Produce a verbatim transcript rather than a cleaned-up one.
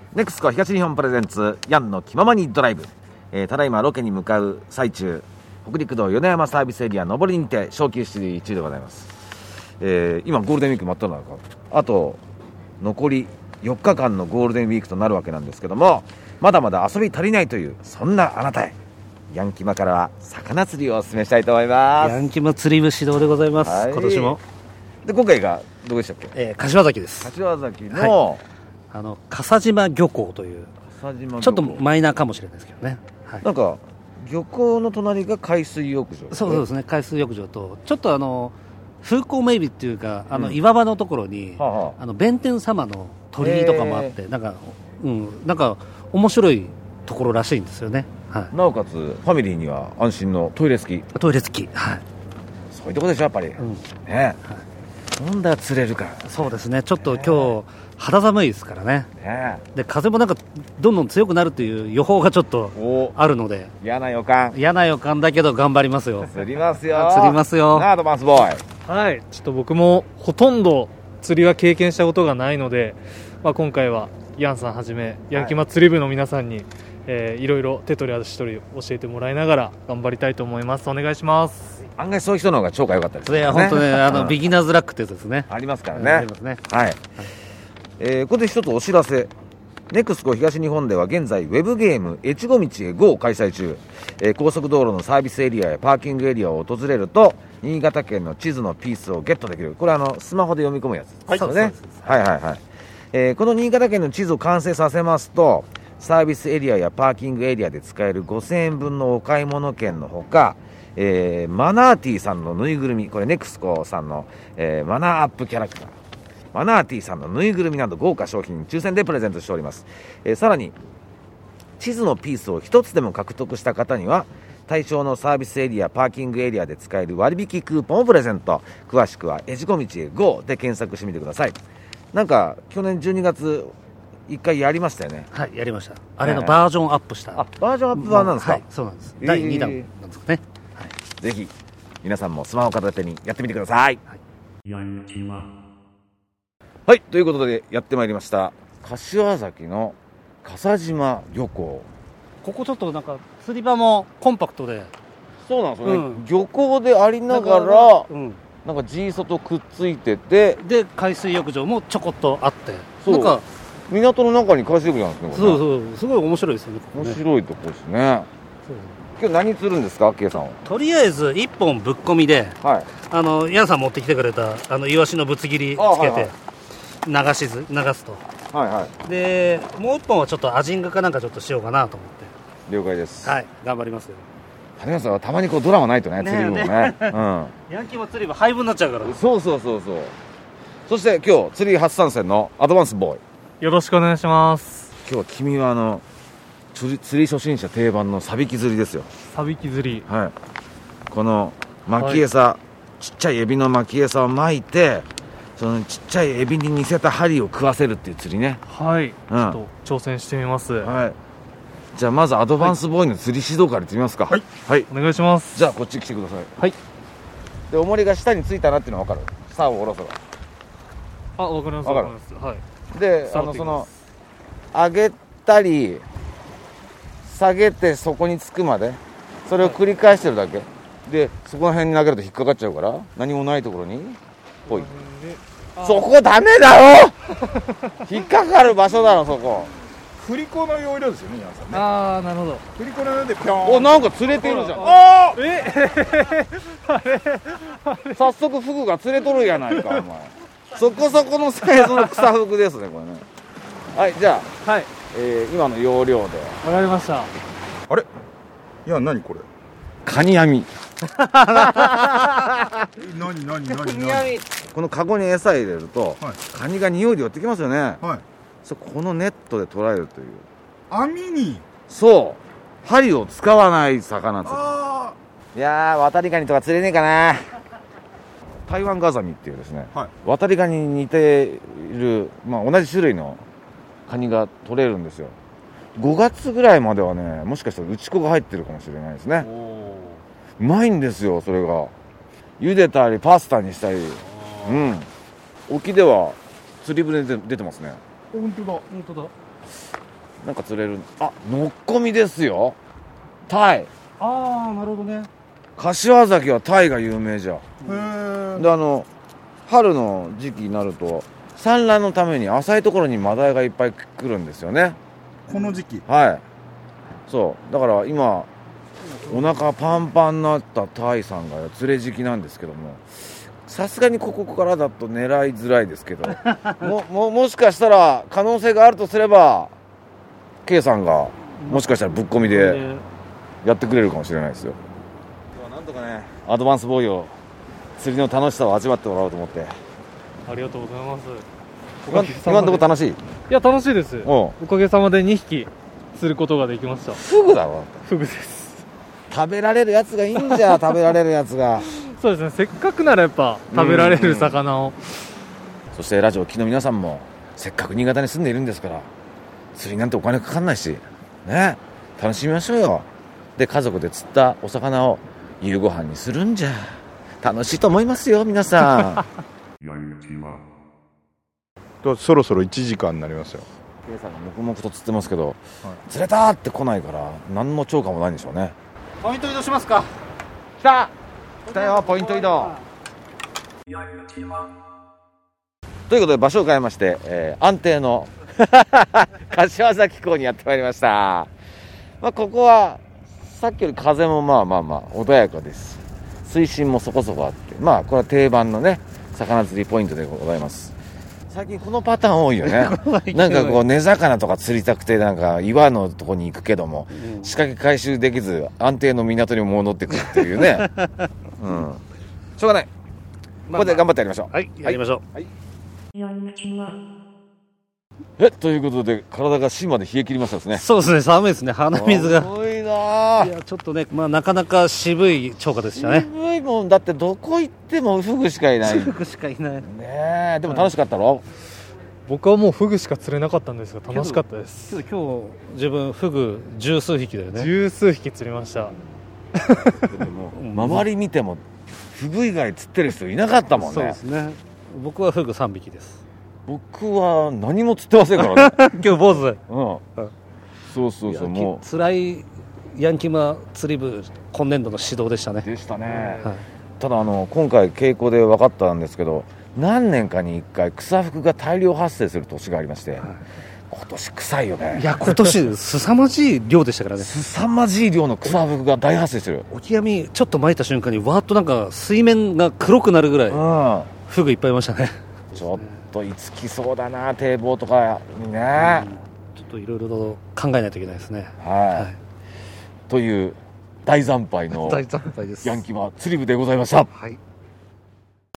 ネクスコ東日本プレゼンツヤンの気ままにドライブ、えー、ただいまロケに向かう最中、北陸道米山サービスエリア上りにて小休止中でございます。えー、今ゴールデンウィーク真っ只中、あと残りよっかかんのゴールデンウィークとなるわけなんですけども、まだまだ遊び足りないというそんなあなたへ、ヤンキマからは魚釣りをお勧めしたいと思います。 ヤンキマ釣り部指導でございます、はい、今年も。 で今回がどこでしたっけ？ えー、柏崎です。 柏崎の、はい、 あの笠島漁港というちょっとマイナーかもしれないですけどね、はい、 なんか漁港の隣が海水浴場、ね、 そうそうですね、海水浴場とちょっとあの風光明媚っていうか、あの岩場のところに、うん、はあはあ、あの弁天様の鳥居とかもあって、なんか、うん、なんか面白いところらしいんですよね、はい、 なおかつファミリーには安心のトイレ付きトイレ付き、はい、 そういうところでしょやっぱり、うん、ね、はい、飲んだら釣れるから、ね、 そうですね、ちょっと今日肌寒いですから ね, ねで風もなんかどんどん強くなるという予報がちょっとあるので、 嫌な予感嫌な予感だけど頑張りますよ。 釣りますよ釣りますよ。 アドバンスボーイ。 はい、ちょっと僕もほとんど釣りは経験したことがないので、まあ、今回はヤンさんはじめヤンキマ釣り部の皆さんに、はい、えー、いろいろ手取り足取り教えてもらいながら頑張りたいと思います。お願いします。 案外そういう人の方が超が良かったですね。 いや本当ね、あのビギナーズラックってやつですね、 ありますからね、 ありますね、 はい、はい、えー、ここで一つお知らせ。ネクスコ東日本では現在ウェブゲーム越後道へ ゴー を開催中、えー、高速道路のサービスエリアやパーキングエリアを訪れると新潟県の地図のピースをゲットできる。これはあのスマホで読み込むやつですよね、はい、はいはいはい、えー、この新潟県の地図を完成させますとサービスエリアやパーキングエリアで使えるごせんえんぶんのお買い物券のほか、えー、マナーティーさんのぬいぐるみ、これネクスコさんの、えー、マナーアップキャラクターマナーティーさんのぬいぐるみなど豪華商品抽選でプレゼントしております。えー、さらに地図のピースを一つでも獲得した方には対象のサービスエリアパーキングエリアで使える割引クーポンをプレゼント。詳しくは越後道へ ゴー で検索してみてください。なんか去年じゅうにがついっかいやりましたよね。 はい、やりました。あれのバージョンアップした、 あ、バージョンアップ版なんですか？ はい、そうなんです、えー、だいにだんなんですかね、はい、 ぜひ皆さんもスマホ片手にやってみてください。はい、はい、ということでやってまいりました柏崎の笠島漁港。 ここちょっとなんか釣り場もコンパクトで、 そうなんですよね、うん、漁港でありながら、うん、なんか G ソとくっついてて、 で海水浴場もちょこっとあって、なんか港の中に海水浴場なんですね。これね、 そうそう、すごい面白いですよね、ここね。 面白いとこですね。今日何釣るんですか、K さんは。 とりあえずいっぽんぶっ込みで、はい、あのヤンさん持ってきてくれたあのイワシのぶつ切りつけて、はいはい、流しず流すと、はいはい、でもういっぽんはちょっとアジングかなんかちょっとしようかなと思って。 了解です。 はい、頑張りますよ。 谷川さんはたまにこうドラマないとね、釣り部もね、ね、うん、 ヤンキーも釣り部廃部になっちゃうから。 そうそうそうそう。そして今日釣り初参戦のアドバンスボーイ、 よろしくお願いします。 今日は君はあの釣り、釣り初心者定番のサビキ釣りですよ。 サビキ釣り、 はい、この巻き餌、はい、ちっちゃいエビの巻き餌を巻いてそのちっちゃいエビに似せた針を食わせるっていう釣りね。 はい、うん、ちょっと挑戦してみます。 はい、じゃあまずアドバンスボーイの釣り指導からいってみますか。はい、はい、 お願いします。 じゃあこっち来てください。はい、で重りが下についたなっていうのは分かる？竿を下ろせば。 あ、分かります、分かります。はい、 で、あのその上げたり下げてそこにつくまでそれを繰り返してるだけ、はい、でそこら辺に投げると引っかかっちゃうから何もないところにほい。そこダメだろ引っかかる場所だろそこ。 振り子の要領ですよね、皆さんね。 ああ、なるほど。 振り子の要領でピョーン。 お、なんか釣れてるじゃん。ああえあれ早速フグが釣れとるやないかお前そこそこのサイズの草フグですねこれね。はい、じゃあ、はい、えー、今の要領でわかりました。 あれ、いや、何これ、 カニ網何何何カニ網。このカゴに餌入れると、はい、カニが匂いで寄ってきますよね。はい、そこのネットで捕らえるという。 網に、 そう針を使わない魚釣り。あいやー、渡りガニとか釣れねえかな。台湾ガザミっていうですね、はい、渡りガニに似ている、まあ、同じ種類のカニが取れるんですよ。ごがつぐらいまではね、もしかしたら内子が入ってるかもしれないですね。うまいんですよそれが。茹でたりパスタにしたり、うん、沖では釣り船で出てますね。 本当だ、 本当だ。 なんか釣れる。あ、のっこみですよ。タイ。 ああ、なるほどね。 柏崎はタイが有名じゃん。 へえ。 で、あの春の時期になると産卵のために浅いところにマダイがいっぱい来るんですよね。 この時期。 はい。そうだから今お腹パンパンになったタイさんが釣れ時期なんですけども、さすがにここからだと狙いづらいですけども, も, もしかしたら可能性があるとすれば K さんがもしかしたらぶっ込みでやってくれるかもしれないですよ。今日はなんとかねアドバンスボーイを釣りの楽しさを味わってもらおうと思って。 ありがとうございます。 今, 今のところ楽しい？いや、楽しいです。 おおかげさまでにひき釣ることができました。 フグだろ。 フグです。 食べられるやつがいいんじゃ食べられるやつがそうですね、せっかくならやっぱ食べられる魚を、 そしてラジオを聴きの皆さんもせっかく新潟に住んでいるんですから釣りなんてお金かかんないしね、楽しみましょうよ。で家族で釣ったお魚を夕ご飯にするんじゃ楽しいと思いますよ皆さんとそろそろいちじかんになりますよ。 K さんが黙々と釣ってますけど、はい、釣れたって来ないから何の超過もないんでしょうね。 ポイント移動しますか。 来た来たよ、ポイント移動ということで場所を変えまして、えー、安定の柏崎港にやってまいりました。まあ、ここはさっきより風もまあまあまあ穏やかです。水深もそこそこあって、まあこれは定番のね魚釣りポイントでございます。最近このパターン多いよねなんかこう根魚とか釣りたくてなんか岩のとこに行くけども、うん、仕掛け回収できず安定の港に戻ってくるっていうねうん、しょうがない、まあまあ、ここで頑張ってやりましょう。 はい、やりましょう、はいはい、えということで体が芯まで冷え切りましたですね。 そうですね、寒いですね、鼻水が寒いな。 いやちょっとね、まあ、なかなか渋い釣果でしたね。 渋いもんだってどこ行ってもフグしかいないフグしかいないねえ。でも楽しかったろ、はい、 僕はもうフグしか釣れなかったんですが楽しかったです。 今日自分フグ十数匹だよね。 十数匹釣りましたでも周り見てもフグ以外釣ってる人いなかったもんね。 そうですね、僕はフグさんびきです。 僕は何も釣ってませんからね今日坊主、 うん、そうそうそう、もう辛いヤンキマ釣り部今年度の指導でしたね。 でしたね、 はい、 ただあの今回稽古で分かったんですけど何年かにいっかい草フグが大量発生する年がありまして、はい、今年臭いよね。 いや今年凄まじい量でしたからね凄まじい量の草フグが大発生する。 オキアミちょっと巻いた瞬間にわーっとなんか水面が黒くなるぐらい、うん、フグいっぱいいましたね。 ちょっといつきそうだな堤防とかにね、うん、 ちょっといろいろと考えないといけないですね。 はい、はい、という大惨敗の大惨敗ですヤンキマ釣り部でございました。 はい。